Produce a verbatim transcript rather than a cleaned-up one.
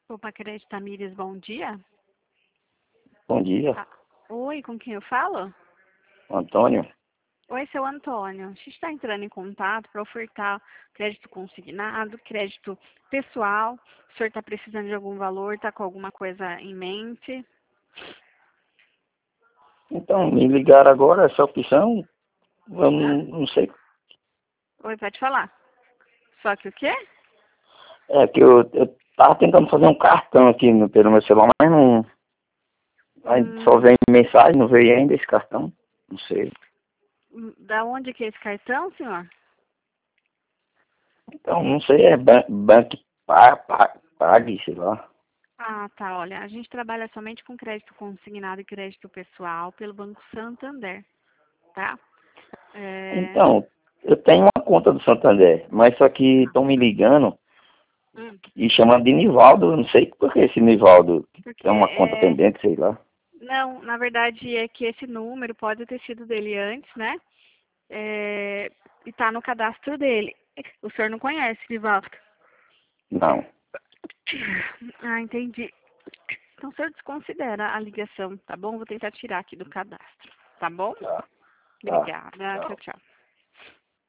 Opa, Crédito Tamires, bom dia. Bom dia, Ah, oi, com quem eu falo? Antônio. Oi, seu Antônio. A gente está entrando em contato para ofertar crédito consignado, crédito pessoal. O senhor está precisando de algum valor, está com alguma coisa em mente? Então, me ligaram agora, essa opção, eu não, não sei. Oi, pode falar. Só que o quê? É que eu, eu tava tentando fazer um cartão aqui no, pelo meu celular, mas não. Aí só Hum, vem mensagem, não veio ainda esse cartão. Não sei. da onde que é esse cartão, senhor? Então, não sei, é ban banco pa- pa- pague, sei lá. Ah, tá, olha, a gente trabalha somente com crédito consignado e crédito pessoal pelo Banco Santander, tá? É... Então, eu tenho uma conta do Santander, mas só que estão me ligando hum, e chamando de Nivaldo, eu não sei por que esse Nivaldo porque tem uma conta é... pendente, sei lá. Não, na verdade é que esse número pode ter sido dele antes, né? É, e tá no cadastro dele. O senhor não conhece, Vivaldo? Não. Ah, entendi. Então o senhor desconsidera a ligação, tá bom? Vou tentar tirar aqui do cadastro, tá bom? Tá, tá. Obrigada. Tchau, Tchau. tchau.